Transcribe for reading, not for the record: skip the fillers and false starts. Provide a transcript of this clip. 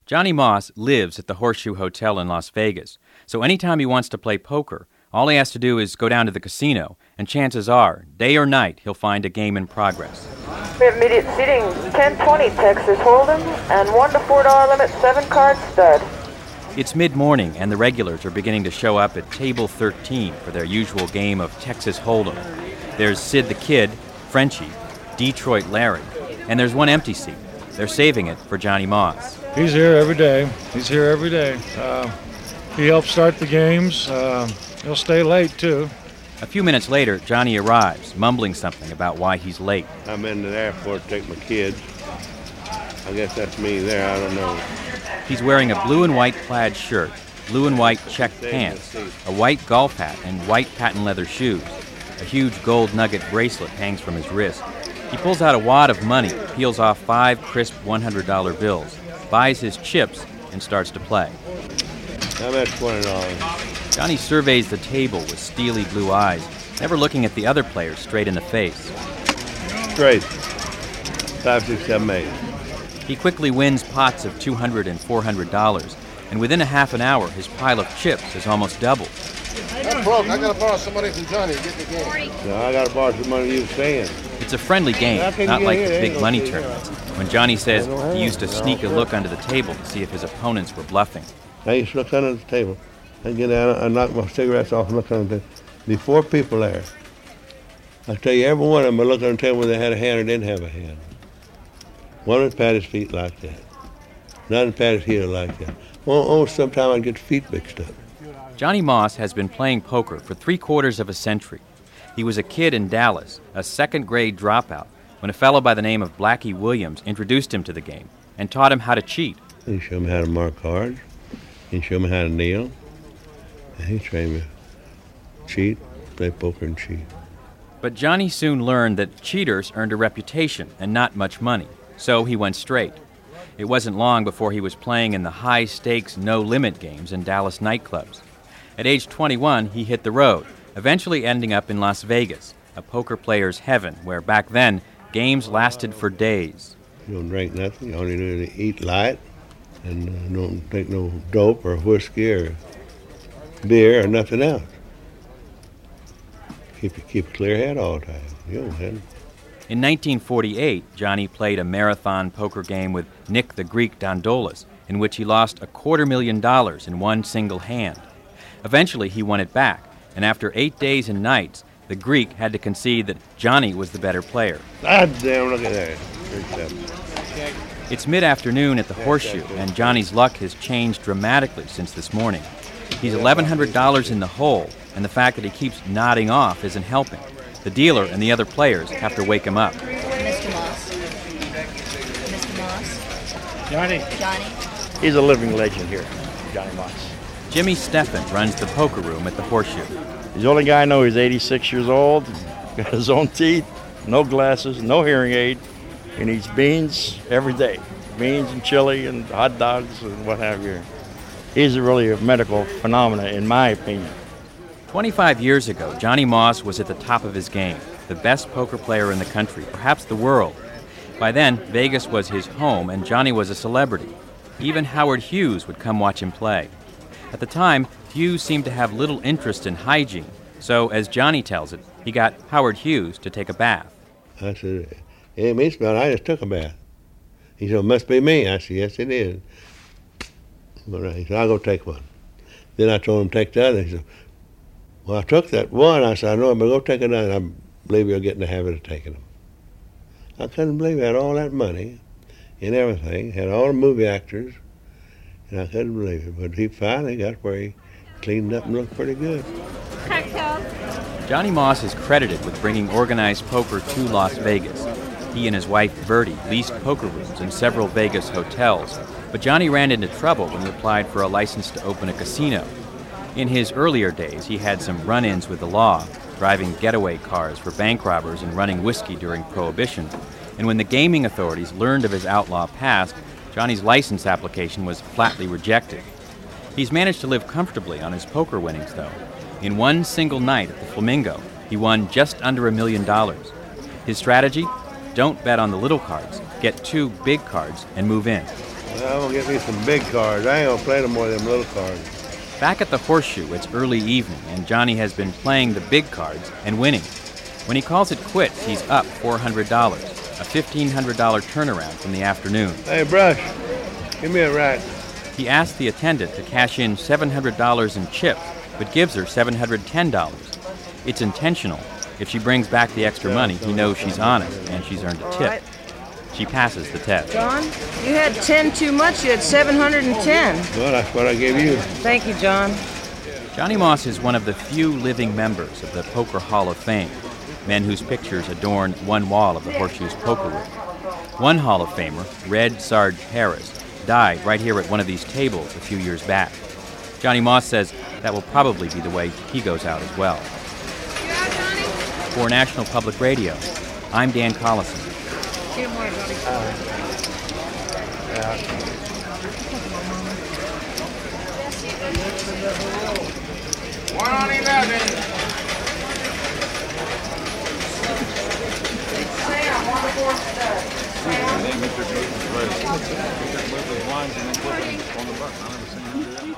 Johnny Moss lives at the Horseshoe Hotel in Las Vegas, so anytime he wants to play poker, all he has to do is go down to the casino, and chances are, day or night, he'll find a game in progress. We have immediate seating 10-20 Texas Hold'em and $1 to $4 limit 7-card stud. It's mid-morning, and the regulars are beginning to show up at Table 13 for their usual game of Texas Hold'em. There's Sid the Kid, Frenchie, Detroit Larry, and there's one empty seat. They're saving it for Johnny Moss. He's here every day. He helps start the games. He'll stay late, too. A few minutes later, Johnny arrives, mumbling something about why he's late. I'm in the airport to take my kids. I guess that's me there, I don't know. He's wearing a blue and white plaid shirt, blue and white checked pants, a white golf hat, and white patent leather shoes. A huge gold nugget bracelet hangs from his wrist. He pulls out a wad of money, peels off 5 crisp $100 bills, buys his chips, and starts to play. I'm at $20. Johnny surveys the table with steely blue eyes, never looking at the other players straight in the face. Straight. 5, 6, 7, 8. He quickly wins pots of $200 and $400, and within a half an hour, his pile of chips has almost doubled. I'm broke. I gotta borrow some money from Johnny to get the game. No, I gotta borrow some money you saying. It's a friendly game, not like the big money tournaments, when Johnny says he used to sneak a look under the table to see if his opponents were bluffing. I used to look under the table. I get down, I knock my cigarettes off and look under the table. Before people there, I tell you, every one of them would look under the table whether they had a hand or didn't have a hand. One would pat his feet like that. None would pat his heel like that. Oh, sometimes I'd get feet mixed up. Johnny Moss has been playing poker for 3/4 of a century. He was a kid in Dallas, a second-grade dropout, when a fellow by the name of Blackie Williams introduced him to the game and taught him how to cheat. He showed me how to mark cards. He showed me how to kneel. And he trained me to cheat, play poker and cheat. But Johnny soon learned that cheaters earned a reputation and not much money, so he went straight. It wasn't long before he was playing in the high-stakes, no-limit games in Dallas nightclubs. At age 21, he hit the road, eventually ending up in Las Vegas, a poker player's heaven, where back then, games lasted for days. You don't drink nothing. All you do is eat light and don't take no dope or whiskey or beer or nothing else. Keep a clear head all the time. You don't have. In 1948, Johnny played a marathon poker game with Nick the Greek Dandolas, in which he lost $250,000 in one single hand. Eventually, he won it back, and after 8 days and nights, the Greek had to concede that Johnny was the better player. God damn, look at that. It's mid-afternoon at the Horseshoe, and Johnny's luck has changed dramatically since this morning. He's $1,100 in the hole, and the fact that he keeps nodding off isn't helping. The dealer and the other players have to wake him up. Mr. Moss. Mr. Moss. Johnny. He's a living legend here, Johnny Moss. Jimmy Steffen runs the poker room at the Horseshoe. He's the only guy I know. He's 86 years old, got his own teeth, no glasses, no hearing aid, and eats beans every day. Beans and chili and hot dogs and what have you. He's really a medical phenomenon, in my opinion. 25 years ago, Johnny Moss was at the top of his game, the best poker player in the country, perhaps the world. By then, Vegas was his home, and Johnny was a celebrity. Even Howard Hughes would come watch him play. At the time, Hughes seemed to have little interest in hygiene, so, as Johnny tells it, he got Howard Hughes to take a bath. I said, it ain't me smell, I just took a bath. He said, it must be me. I said, yes, it is. He said, I'll go take one. Then I told him to take the other. He said, well, I took that one. I said, I know, but go take another. I believe you'll get in the habit of taking them. I couldn't believe he had all that money and everything, had all the movie actors, and I couldn't believe it. But he finally got where he cleaned up and looked pretty good. Johnny Moss is credited with bringing organized poker to Las Vegas. He and his wife, Bertie, leased poker rooms in several Vegas hotels, but Johnny ran into trouble when he applied for a license to open a casino. In his earlier days, he had some run-ins with the law, driving getaway cars for bank robbers and running whiskey during Prohibition. And when the gaming authorities learned of his outlaw past, Johnny's license application was flatly rejected. He's managed to live comfortably on his poker winnings, though. In one single night at the Flamingo, he won just under $1 million. His strategy? Don't bet on the little cards. Get 2 big cards and move in. Well, I'm going to get me some big cards. I ain't going to play no more of them little cards. Back at the Horseshoe, it's early evening, and Johnny has been playing the big cards and winning. When he calls it quits, he's up $400, a $1,500 turnaround from the afternoon. Hey, Brush, give me a rack. He asks the attendant to cash in $700 in chips, but gives her $710. It's intentional. If she brings back the extra money, he knows she's honest, and she's earned a tip. Right. She passes the test. John, you had 10 too much. You had 710. Well, that's what I gave you. Thank you, John. Johnny Moss is one of the few living members of the Poker Hall of Fame, men whose pictures adorn one wall of the Horseshoe's poker room. One Hall of Famer, Red Sarge Harris, died right here at one of these tables a few years back. Johnny Moss says that will probably be the way he goes out as well. For National Public Radio, I'm Dan Collison. One on 11. Mr. Gates' place. Put that wines and then put them on the bus. I never seen him do that.